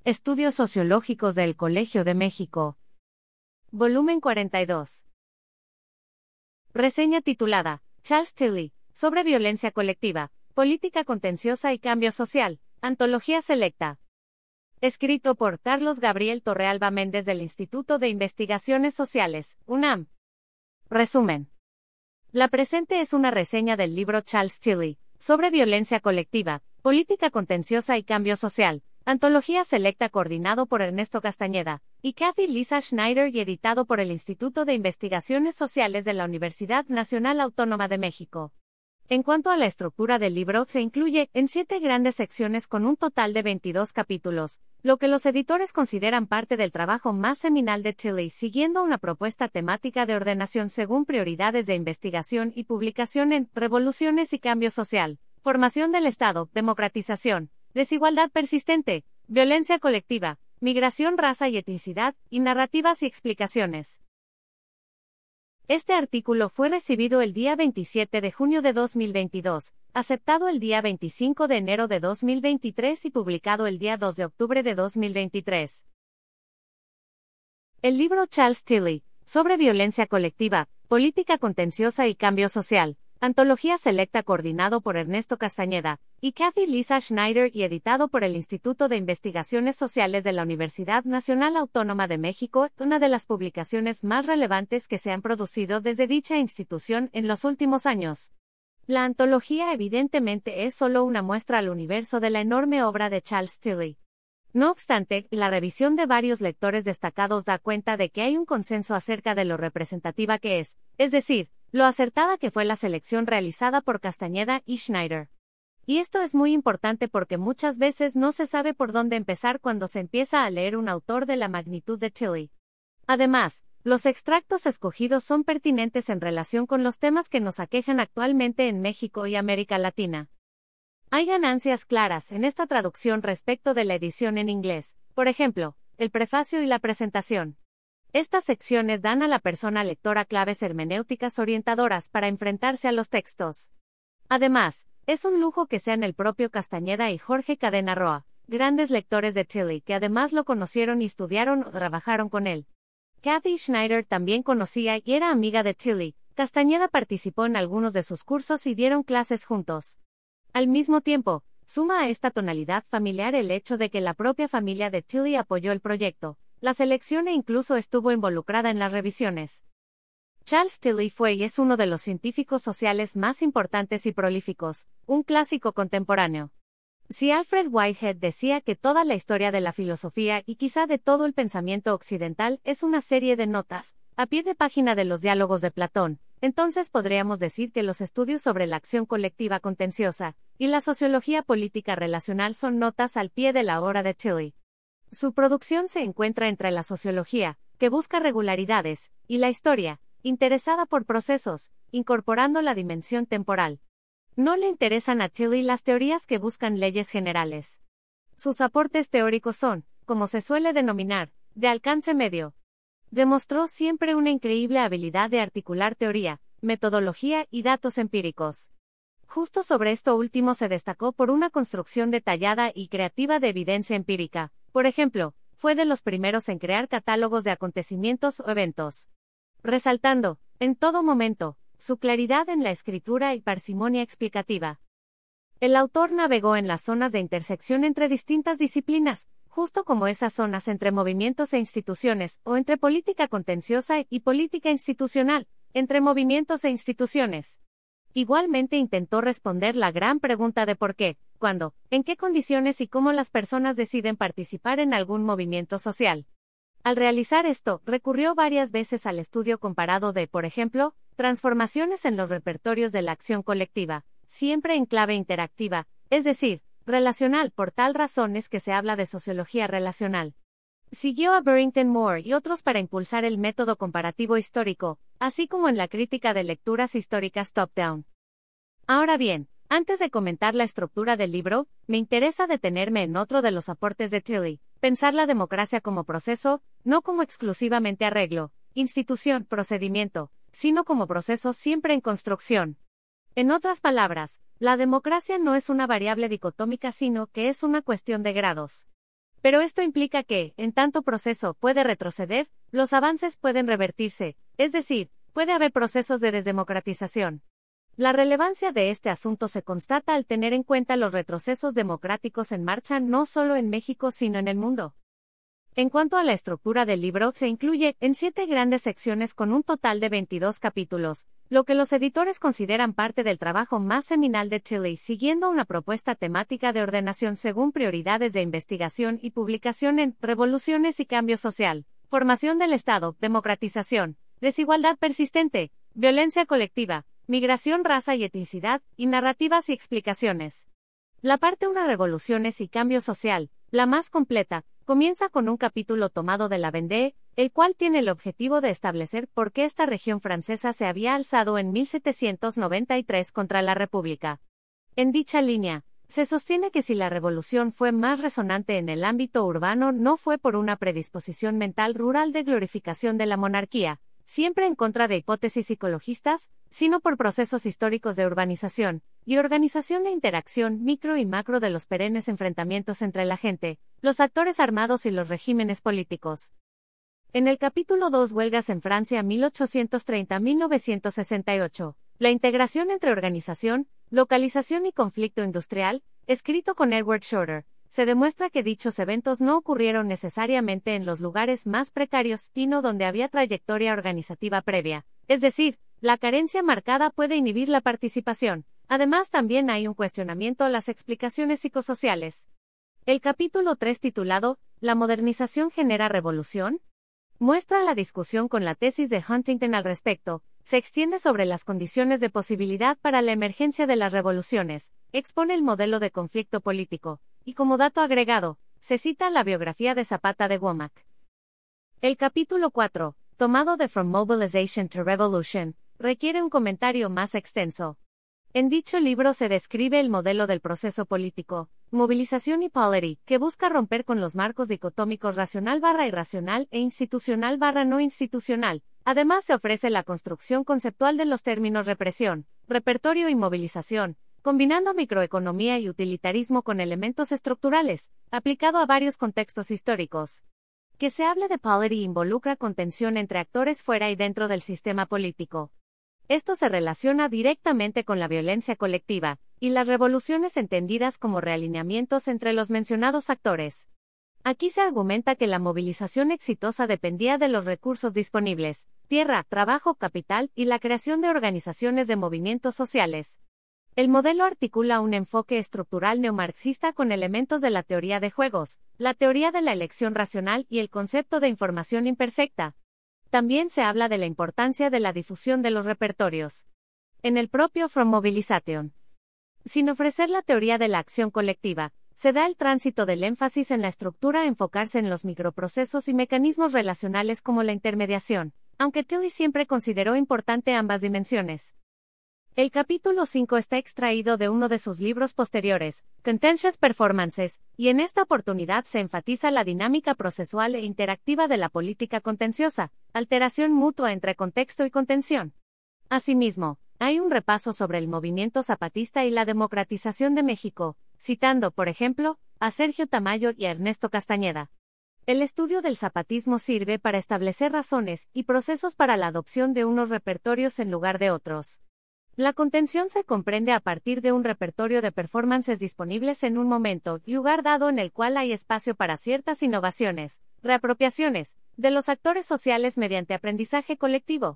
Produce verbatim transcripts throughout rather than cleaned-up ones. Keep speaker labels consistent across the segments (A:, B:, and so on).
A: Estudios Sociológicos del Colegio de México. Volumen cuarenta y dos. Reseña titulada, Charles Tilly, sobre violencia colectiva, política contenciosa y cambio social, antología selecta. Escrito por Carlos Gabriel Torrealba Méndez del Instituto de Investigaciones Sociales, UNAM. Resumen. La presente es una reseña del libro Charles Tilly, sobre violencia colectiva, política contenciosa y cambio social, antología selecta coordinado por Ernesto Castañeda y Kathy Lisa Schneider y editado por el Instituto de Investigaciones Sociales de la Universidad Nacional Autónoma de México. En cuanto a la estructura del libro, se incluye en siete grandes secciones con un total de veintidós capítulos, lo que los editores consideran parte del trabajo más seminal de Tilly, siguiendo una propuesta temática de ordenación según prioridades de investigación y publicación en Revoluciones y Cambio Social, Formación del Estado, Democratización, Desigualdad persistente, Violencia colectiva, Migración, Raza y Etnicidad, y Narrativas y explicaciones. Este artículo fue recibido el día veintisiete de junio de dos mil veintidós, aceptado el día veinticinco de enero de dos mil veintitrés y publicado el día dos de octubre de dos mil veintitrés. El libro Charles Tilly, sobre violencia colectiva, política contenciosa y cambio social, antología selecta coordinado por Ernesto Castañeda y Kathy Lisa Schneider y editado por el Instituto de Investigaciones Sociales de la Universidad Nacional Autónoma de México, una de las publicaciones más relevantes que se han producido desde dicha institución en los últimos años. La antología evidentemente es solo una muestra al universo de la enorme obra de Charles Tilly. No obstante, la revisión de varios lectores destacados da cuenta de que hay un consenso acerca de lo representativa que es, es decir, lo acertada que fue la selección realizada por Castañeda y Schneider. Y esto es muy importante porque muchas veces no se sabe por dónde empezar cuando se empieza a leer un autor de la magnitud de Tilly. Además, los extractos escogidos son pertinentes en relación con los temas que nos aquejan actualmente en México y América Latina. Hay ganancias claras en esta traducción respecto de la edición en inglés, por ejemplo, el prefacio y la presentación. Estas secciones dan a la persona lectora claves hermenéuticas orientadoras para enfrentarse a los textos. Además, es un lujo que sean el propio Castañeda y Jorge Cadena Roa, grandes lectores de Tilly que además lo conocieron y estudiaron o trabajaron con él. Kathy Schneider también conocía y era amiga de Tilly. Castañeda participó en algunos de sus cursos y dieron clases juntos. Al mismo tiempo, suma a esta tonalidad familiar el hecho de que la propia familia de Tilly apoyó el proyecto, la selección e incluso estuvo involucrada en las revisiones. Charles Tilly fue y es uno de los científicos sociales más importantes y prolíficos, un clásico contemporáneo. Si Alfred Whitehead decía que toda la historia de la filosofía y quizá de todo el pensamiento occidental es una serie de notas, a pie de página de los diálogos de Platón, entonces podríamos decir que los estudios sobre la acción colectiva contenciosa y la sociología política relacional son notas al pie de la obra de Tilly. Su producción se encuentra entre la sociología, que busca regularidades, y la historia, interesada por procesos, incorporando la dimensión temporal. No le interesan a Tilly las teorías que buscan leyes generales. Sus aportes teóricos son, como se suele denominar, de alcance medio. Demostró siempre una increíble habilidad de articular teoría, metodología y datos empíricos. Justo sobre esto último se destacó por una construcción detallada y creativa de evidencia empírica. Por ejemplo, fue de los primeros en crear catálogos de acontecimientos o eventos. Resaltando, en todo momento, su claridad en la escritura y parsimonia explicativa. El autor navegó en las zonas de intersección entre distintas disciplinas, justo como esas zonas entre movimientos e instituciones, o entre política contenciosa y política institucional, entre movimientos e instituciones. Igualmente intentó responder la gran pregunta de por qué, cuándo, en qué condiciones y cómo las personas deciden participar en algún movimiento social. Al realizar esto, recurrió varias veces al estudio comparado de, por ejemplo, transformaciones en los repertorios de la acción colectiva, siempre en clave interactiva, es decir, relacional. Por tal razón es que se habla de sociología relacional. Siguió a Barrington Moore y otros para impulsar el método comparativo histórico, así como en la crítica de lecturas históricas top-down. Ahora bien, antes de comentar la estructura del libro, me interesa detenerme en otro de los aportes de Tilly, pensar la democracia como proceso, no como exclusivamente arreglo, institución, procedimiento, sino como proceso siempre en construcción. En otras palabras, la democracia no es una variable dicotómica sino que es una cuestión de grados. Pero esto implica que, en tanto proceso puede retroceder, los avances pueden revertirse, es decir, puede haber procesos de desdemocratización. La relevancia de este asunto se constata al tener en cuenta los retrocesos democráticos en marcha no solo en México sino en el mundo. En cuanto a la estructura del libro, se incluye en siete grandes secciones con un total de veintidós capítulos, lo que los editores consideran parte del trabajo más seminal de Tilly, siguiendo una propuesta temática de ordenación según prioridades de investigación y publicación en Revoluciones y Cambio Social, Formación del Estado, Democratización, Desigualdad Persistente, Violencia Colectiva, Migración, Raza y Etnicidad, y Narrativas y Explicaciones. La parte uno, Revoluciones y Cambio Social, la más completa, comienza con un capítulo tomado de la Vendée, el cual tiene el objetivo de establecer por qué esta región francesa se había alzado en mil setecientos noventa y tres contra la República. En dicha línea, se sostiene que si la revolución fue más resonante en el ámbito urbano no fue por una predisposición mental rural de glorificación de la monarquía, siempre en contra de hipótesis psicologistas, sino por procesos históricos de urbanización y organización e interacción micro y macro de los perennes enfrentamientos entre la gente, los actores armados y los regímenes políticos. En el capítulo dos, Huelgas en Francia mil ochocientos treinta a mil novecientos sesenta y ocho, la integración entre organización, localización y conflicto industrial, escrito con Edward Shorter, se demuestra que dichos eventos no ocurrieron necesariamente en los lugares más precarios, sino donde había trayectoria organizativa previa, es decir, la carencia marcada puede inhibir la participación. Además, también hay un cuestionamiento a las explicaciones psicosociales. El capítulo tres, titulado ¿La modernización genera revolución?, muestra la discusión con la tesis de Huntington al respecto, se extiende sobre las condiciones de posibilidad para la emergencia de las revoluciones, expone el modelo de conflicto político, y como dato agregado, se cita la biografía de Zapata de Womack. El capítulo cuatro, tomado de From Mobilization to Revolution, requiere un comentario más extenso. En dicho libro se describe el modelo del proceso político, movilización y polity, que busca romper con los marcos dicotómicos racional barra irracional e institucional barra no institucional. Además se ofrece la construcción conceptual de los términos represión, repertorio y movilización, combinando microeconomía y utilitarismo con elementos estructurales, aplicado a varios contextos históricos. Que se hable de polity involucra contención entre actores fuera y dentro del sistema político. Esto se relaciona directamente con la violencia colectiva, y las revoluciones entendidas como realineamientos entre los mencionados actores. Aquí se argumenta que la movilización exitosa dependía de los recursos disponibles, tierra, trabajo, capital, y la creación de organizaciones de movimientos sociales. El modelo articula un enfoque estructural neomarxista con elementos de la teoría de juegos, la teoría de la elección racional y el concepto de información imperfecta. También se habla de la importancia de la difusión de los repertorios. En el propio From Mobilization, sin ofrecer la teoría de la acción colectiva, se da el tránsito del énfasis en la estructura a enfocarse en los microprocesos y mecanismos relacionales como la intermediación, aunque Tilly siempre consideró importante ambas dimensiones. El capítulo cinco está extraído de uno de sus libros posteriores, Contentious Performances, y en esta oportunidad se enfatiza la dinámica procesual e interactiva de la política contenciosa, alteración mutua entre contexto y contención. Asimismo, hay un repaso sobre el movimiento zapatista y la democratización de México, citando, por ejemplo, a Sergio Tamayo y a Ernesto Castañeda. El estudio del zapatismo sirve para establecer razones y procesos para la adopción de unos repertorios en lugar de otros. La contención se comprende a partir de un repertorio de performances disponibles en un momento y lugar dado en el cual hay espacio para ciertas innovaciones, reapropiaciones, de los actores sociales mediante aprendizaje colectivo.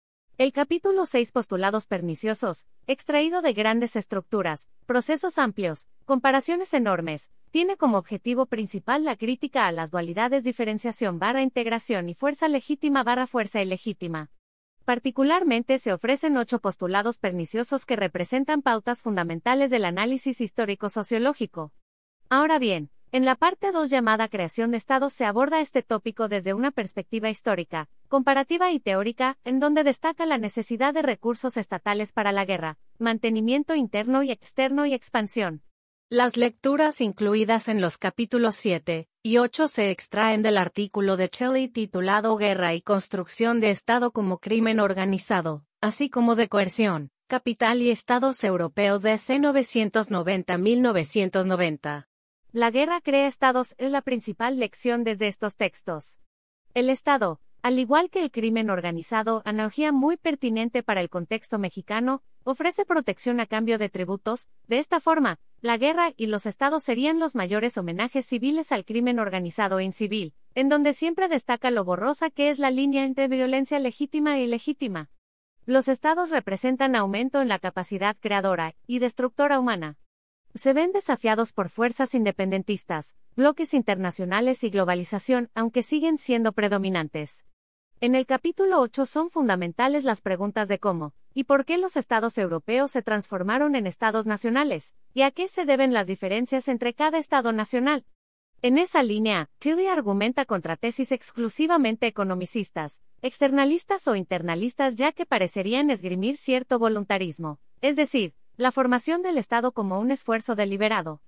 A: El capítulo seis, Postulados perniciosos, extraído de grandes estructuras, procesos amplios, comparaciones enormes, tiene como objetivo principal la crítica a las dualidades diferenciación barra integración y fuerza legítima barra fuerza ilegítima. Particularmente se ofrecen ocho postulados perniciosos que representan pautas fundamentales del análisis histórico-sociológico. Ahora bien, en la parte dos llamada Creación de Estados se aborda este tópico desde una perspectiva histórica, comparativa y teórica, en donde destaca la necesidad de recursos estatales para la guerra, mantenimiento interno y externo y expansión. Las lecturas incluidas en los capítulos siete y ocho se extraen del artículo de Tilly titulado Guerra y construcción de Estado como crimen organizado, así como de coerción, capital y estados europeos de C novecientos noventa a mil novecientos noventa. La guerra crea estados es la principal lección desde estos textos. El Estado, al igual que el crimen organizado, analogía muy pertinente para el contexto mexicano, ofrece protección a cambio de tributos. De esta forma, la guerra y los estados serían los mayores homenajes civiles al crimen organizado e incivil, en donde siempre destaca lo borrosa que es la línea entre violencia legítima e ilegítima. Los estados representan aumento en la capacidad creadora y destructora humana. Se ven desafiados por fuerzas independentistas, bloques internacionales y globalización, aunque siguen siendo predominantes. En el capítulo ocho son fundamentales las preguntas de cómo y por qué los estados europeos se transformaron en estados nacionales, y a qué se deben las diferencias entre cada estado nacional. En esa línea, Tilly argumenta contra tesis exclusivamente economicistas, externalistas o internalistas, ya que parecerían esgrimir cierto voluntarismo, es decir, la formación del Estado como un esfuerzo deliberado.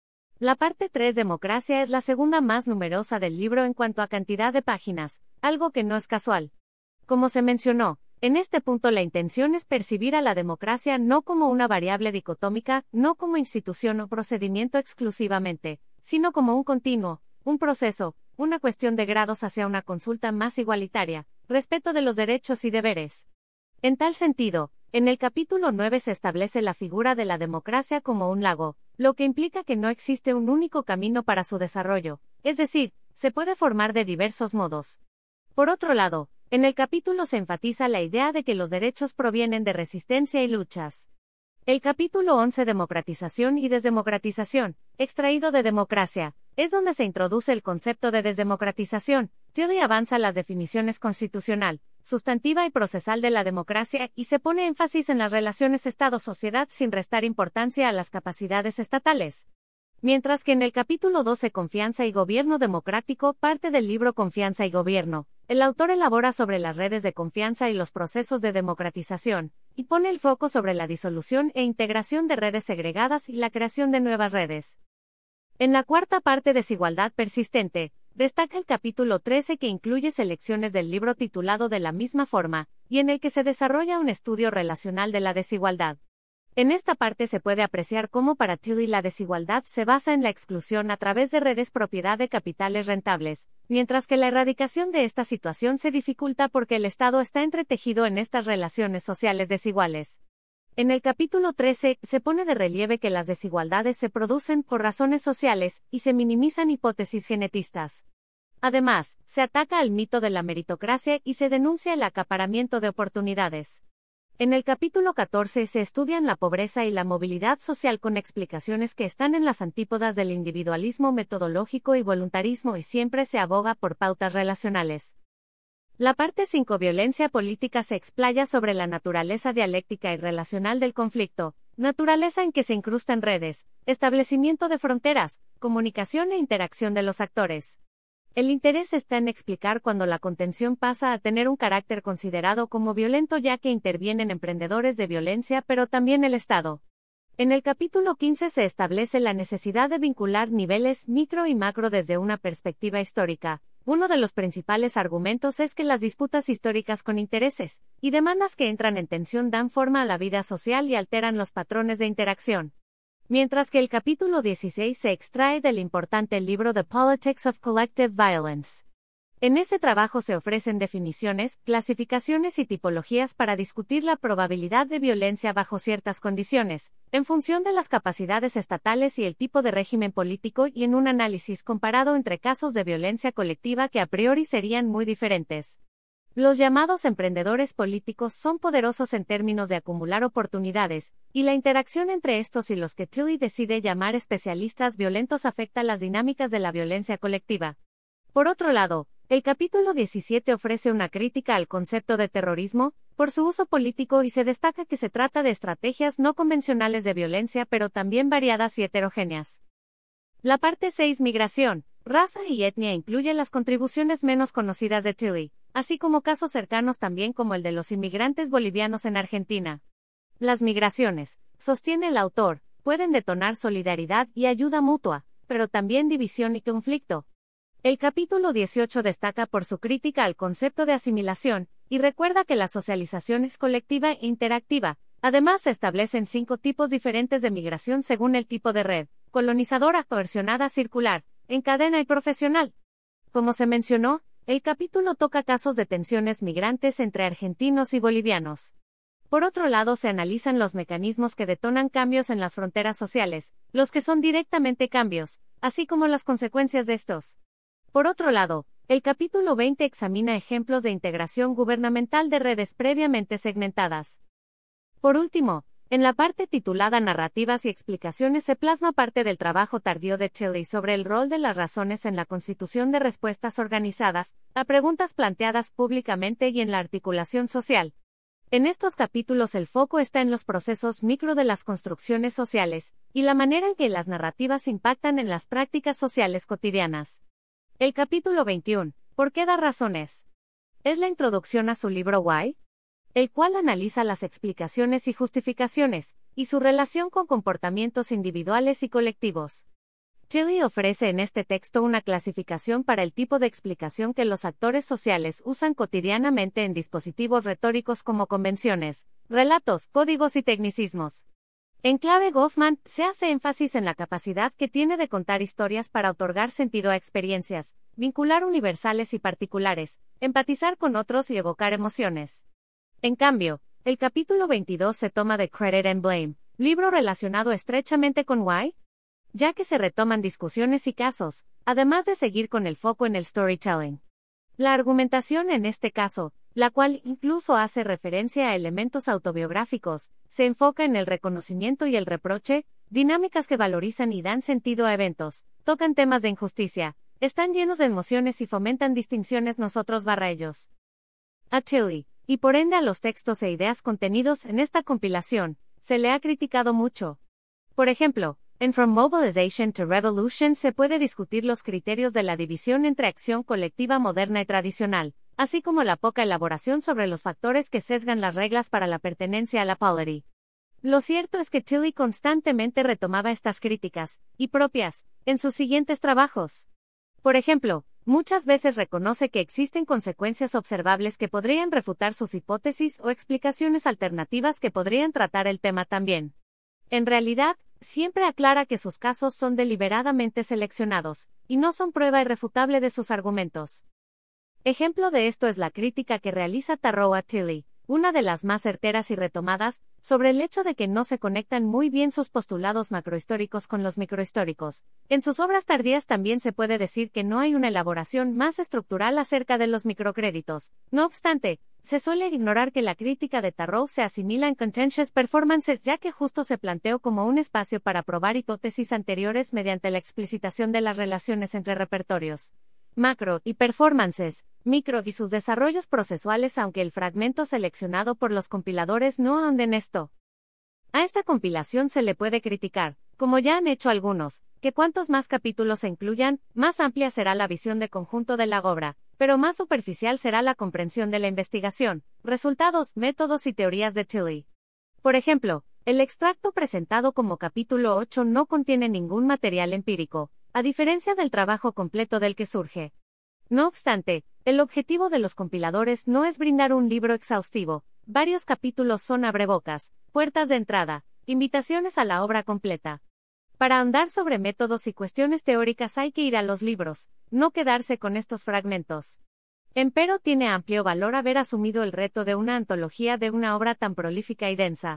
A: La parte tres, Democracia, es la segunda más numerosa del libro en cuanto a cantidad de páginas, algo que no es casual. Como se mencionó, en este punto la intención es percibir a la democracia no como una variable dicotómica, no como institución o procedimiento exclusivamente, sino como un continuo, un proceso, una cuestión de grados hacia una consulta más igualitaria, respeto de los derechos y deberes. En tal sentido, en el capítulo nueve se establece la figura de la democracia como un lago, lo que implica que no existe un único camino para su desarrollo, es decir, se puede formar de diversos modos. Por otro lado, en el capítulo se enfatiza la idea de que los derechos provienen de resistencia y luchas. El capítulo once, Democratización y desdemocratización, extraído de Democracia, es donde se introduce el concepto de desdemocratización. Tilly avanza las definiciones constitucional, sustantiva y procesal de la democracia y se pone énfasis en las relaciones Estado-sociedad sin restar importancia a las capacidades estatales. Mientras que en el capítulo doce, Confianza y Gobierno Democrático, parte del libro Confianza y Gobierno, el autor elabora sobre las redes de confianza y los procesos de democratización, y pone el foco sobre la disolución e integración de redes segregadas y la creación de nuevas redes. En la cuarta parte, Desigualdad persistente, destaca el capítulo trece, que incluye selecciones del libro titulado de la misma forma, y en el que se desarrolla un estudio relacional de la desigualdad. En esta parte se puede apreciar cómo para Tilly la desigualdad se basa en la exclusión a través de redes propiedad de capitales rentables, mientras que la erradicación de esta situación se dificulta porque el Estado está entretejido en estas relaciones sociales desiguales. En el capítulo trece, se pone de relieve que las desigualdades se producen por razones sociales, y se minimizan hipótesis genetistas. Además, se ataca al mito de la meritocracia y se denuncia el acaparamiento de oportunidades. En el capítulo catorce se estudian la pobreza y la movilidad social con explicaciones que están en las antípodas del individualismo metodológico y voluntarismo, y siempre se aboga por pautas relacionales. La parte cinco, Violencia política, se explaya sobre la naturaleza dialéctica y relacional del conflicto, naturaleza en que se incrustan redes, establecimiento de fronteras, comunicación e interacción de los actores. El interés está en explicar cuando la contención pasa a tener un carácter considerado como violento, ya que intervienen emprendedores de violencia pero también el Estado. En el capítulo quince se establece la necesidad de vincular niveles micro y macro desde una perspectiva histórica. Uno de los principales argumentos es que las disputas históricas con intereses y demandas que entran en tensión dan forma a la vida social y alteran los patrones de interacción. Mientras que el capítulo dieciséis se extrae del importante libro The Politics of Collective Violence. En ese trabajo se ofrecen definiciones, clasificaciones y tipologías para discutir la probabilidad de violencia bajo ciertas condiciones, en función de las capacidades estatales y el tipo de régimen político, y en un análisis comparado entre casos de violencia colectiva que a priori serían muy diferentes. Los llamados emprendedores políticos son poderosos en términos de acumular oportunidades, y la interacción entre estos y los que Tilly decide llamar especialistas violentos afecta las dinámicas de la violencia colectiva. Por otro lado, el capítulo diecisiete ofrece una crítica al concepto de terrorismo, por su uso político, y se destaca que se trata de estrategias no convencionales de violencia pero también variadas y heterogéneas. La parte seis, Migración, raza y etnia, incluye las contribuciones menos conocidas de Tilly, así como casos cercanos también como el de los inmigrantes bolivianos en Argentina. Las migraciones, sostiene el autor, pueden detonar solidaridad y ayuda mutua, pero también división y conflicto. El capítulo dieciocho destaca por su crítica al concepto de asimilación, y recuerda que la socialización es colectiva e interactiva. Además, se establecen cinco tipos diferentes de migración según el tipo de red, colonizadora, coercionada, circular, en cadena y profesional. Como se mencionó, el capítulo toca casos de tensiones migrantes entre argentinos y bolivianos. Por otro lado, se analizan los mecanismos que detonan cambios en las fronteras sociales, los que son directamente cambios, así como las consecuencias de estos. Por otro lado, el capítulo veinte examina ejemplos de integración gubernamental de redes previamente segmentadas. Por último, en la parte titulada Narrativas y explicaciones se plasma parte del trabajo tardío de Tilly sobre el rol de las razones en la constitución de respuestas organizadas a preguntas planteadas públicamente y en la articulación social. En estos capítulos el foco está en los procesos micro de las construcciones sociales, y la manera en que las narrativas impactan en las prácticas sociales cotidianas. El capítulo veintiuno, ¿por qué dar razones?, es la introducción a su libro Why, el cual analiza las explicaciones y justificaciones, y su relación con comportamientos individuales y colectivos. Tilly ofrece en este texto una clasificación para el tipo de explicación que los actores sociales usan cotidianamente en dispositivos retóricos como convenciones, relatos, códigos y tecnicismos. En clave Goffman, se hace énfasis en la capacidad que tiene de contar historias para otorgar sentido a experiencias, vincular universales y particulares, empatizar con otros y evocar emociones. En cambio, el capítulo veintidós se toma de Credit and Blame, libro relacionado estrechamente con Why, ya que se retoman discusiones y casos, además de seguir con el foco en el storytelling. La argumentación en este caso, la cual incluso hace referencia a elementos autobiográficos, se enfoca en el reconocimiento y el reproche, dinámicas que valorizan y dan sentido a eventos, tocan temas de injusticia, están llenos de emociones y fomentan distinciones nosotros barra ellos. A Tilly, y por ende a los textos e ideas contenidos en esta compilación, se le ha criticado mucho. Por ejemplo, en From Mobilization to Revolution se puede discutir los criterios de la división entre acción colectiva moderna y tradicional, así como la poca elaboración sobre los factores que sesgan las reglas para la pertenencia a la polity. Lo cierto es que Tilly constantemente retomaba estas críticas, y propias, en sus siguientes trabajos. Por ejemplo, muchas veces reconoce que existen consecuencias observables que podrían refutar sus hipótesis o explicaciones alternativas que podrían tratar el tema también. En realidad, siempre aclara que sus casos son deliberadamente seleccionados, y no son prueba irrefutable de sus argumentos. Ejemplo de esto es la crítica que realiza Tarrow a Tilly, una de las más certeras y retomadas, sobre el hecho de que no se conectan muy bien sus postulados macrohistóricos con los microhistóricos. En sus obras tardías también se puede decir que no hay una elaboración más estructural acerca de los microcréditos. No obstante, se suele ignorar que la crítica de Tarrow se asimila en Contentious Performances, ya que justo se planteó como un espacio para probar hipótesis anteriores mediante la explicitación de las relaciones entre repertorios macro y performances micro y sus desarrollos procesuales, aunque el fragmento seleccionado por los compiladores no ahonde en esto. A esta compilación se le puede criticar, como ya han hecho algunos, que cuantos más capítulos se incluyan, más amplia será la visión de conjunto de la obra, pero más superficial será la comprensión de la investigación, resultados, métodos y teorías de Tilly. Por ejemplo, el extracto presentado como capítulo ocho no contiene ningún material empírico, a diferencia del trabajo completo del que surge. No obstante, el objetivo de los compiladores no es brindar un libro exhaustivo, varios capítulos son abrebocas, puertas de entrada, invitaciones a la obra completa. Para ahondar sobre métodos y cuestiones teóricas hay que ir a los libros, no quedarse con estos fragmentos. Empero tiene amplio valor haber asumido el reto de una antología de una obra tan prolífica y densa.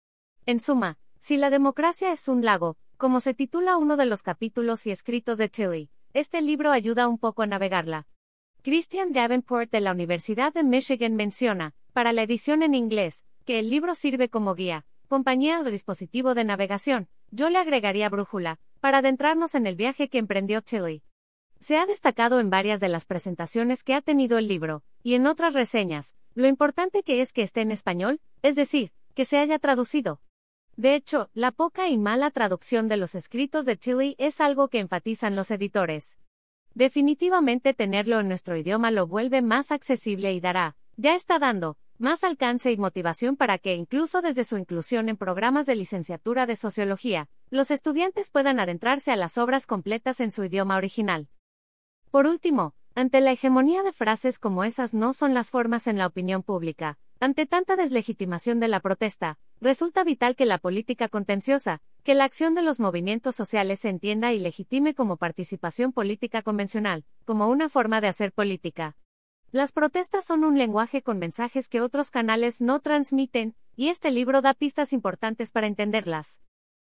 A: En suma, si la democracia es un lago, como se titula uno de los capítulos y escritos de Tilly, este libro ayuda un poco a navegarla. Christian Davenport de la Universidad de Michigan menciona, para la edición en inglés, que el libro sirve como guía, compañía o dispositivo de navegación. Yo le agregaría brújula, para adentrarnos en el viaje que emprendió Tilly. Se ha destacado en varias de las presentaciones que ha tenido el libro, y en otras reseñas, lo importante que es que esté en español, es decir, que se haya traducido. De hecho, la poca y mala traducción de los escritos de Tilly es algo que enfatizan los editores. Definitivamente tenerlo en nuestro idioma lo vuelve más accesible y dará, ya está dando, más alcance y motivación para que, incluso desde su inclusión en programas de licenciatura de sociología, los estudiantes puedan adentrarse a las obras completas en su idioma original. Por último, ante la hegemonía de frases como esas no son las formas en la opinión pública, ante tanta deslegitimación de la protesta, resulta vital que la política contenciosa, Que la acción de los movimientos sociales se entienda y legitime como participación política convencional, como una forma de hacer política. Las protestas son un lenguaje con mensajes que otros canales no transmiten, y este libro da pistas importantes para entenderlas.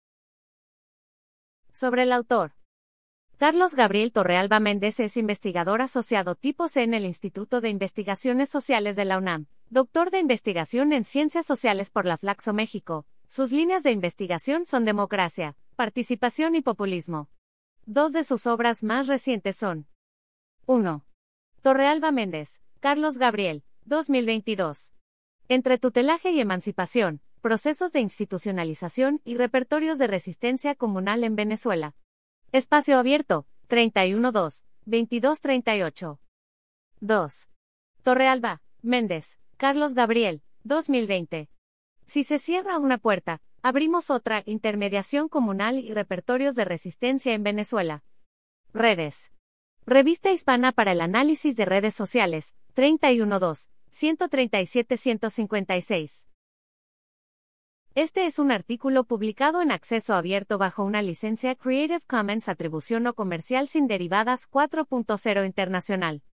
A: Sobre el autor. Carlos Gabriel Torrealba Méndez es investigador asociado tipo C en el Instituto de Investigaciones Sociales de la UNAM, doctor de investigación en Ciencias Sociales por la Flaxo México. Sus líneas de investigación son democracia, participación y populismo. Dos de sus obras más recientes son: uno. Torrealba Méndez, Carlos Gabriel, dos mil veintidós. Entre tutelaje y emancipación, procesos de institucionalización y repertorios de resistencia comunal en Venezuela. Espacio Abierto, treinta y uno dos, veintidós treinta y ocho. dos. Torrealba Méndez, Carlos Gabriel, dos mil veinte. Si se cierra una puerta, abrimos otra. Intermediación comunal y repertorios de resistencia en Venezuela. Redes. Revista Hispana para el Análisis de Redes Sociales, treinta y uno dos, ciento treinta y siete a ciento cincuenta y seis. Este es un artículo publicado en acceso abierto bajo una licencia Creative Commons Atribución No Comercial sin Derivadas cuatro punto cero Internacional.